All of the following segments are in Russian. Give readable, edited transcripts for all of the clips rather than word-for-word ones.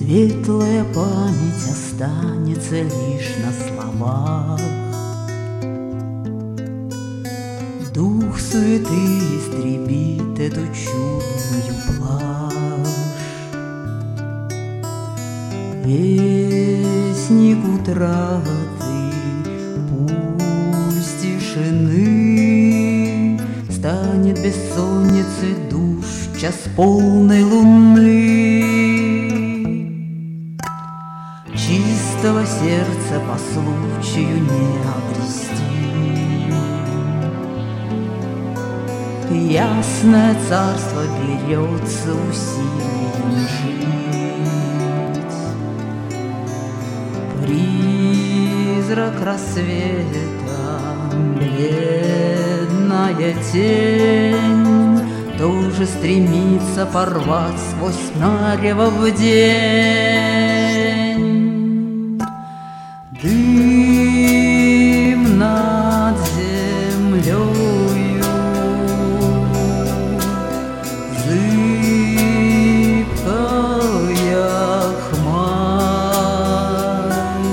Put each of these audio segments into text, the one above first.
Светлая память останется лишь на словах. Дух суеты истребит эту чудную блажь. Вестник утраты, пусть тишины, станет бессонницей душ час полной луны. Чистого сердца по случаю не обрести. Ясное царство берется усилием жить. Призрак рассвета, бледная тень, тоже стремится порвать сквозь марево в день. Дым над землею, зыбкая хмарь,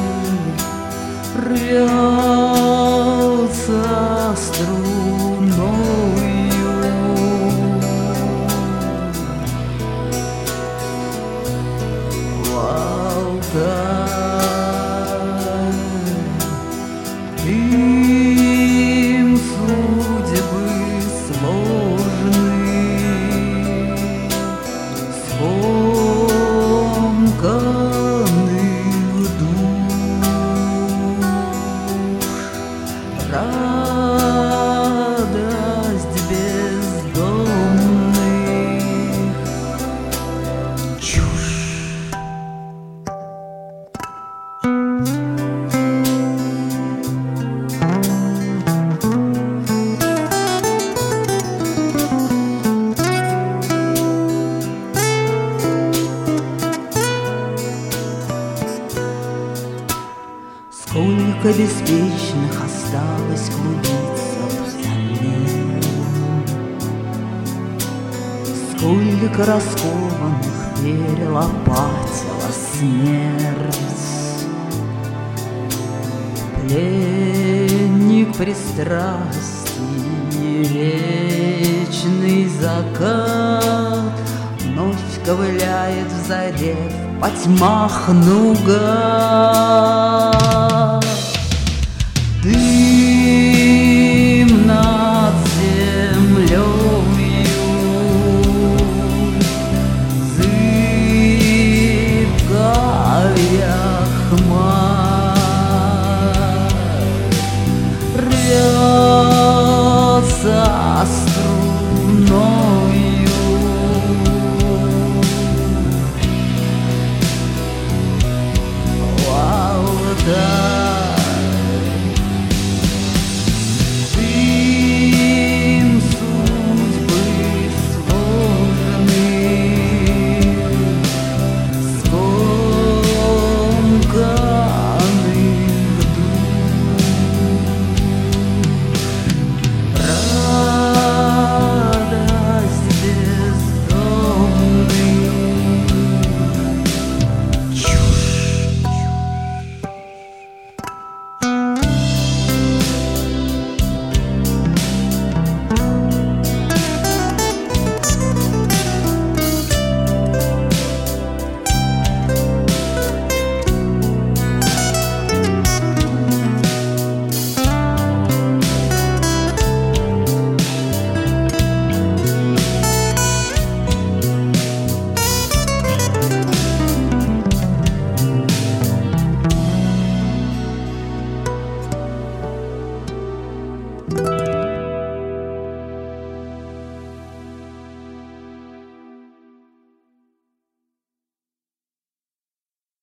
рвется струною. Им судьбы сложны, скомканных душ, радость бездомных чушь. Сколько беспечных осталось клубиться в зале, сколько раскованных перелопатила смерть. Пленник пристрастий, вечный закат вновь ковыляет в заре, по тьмах нугад.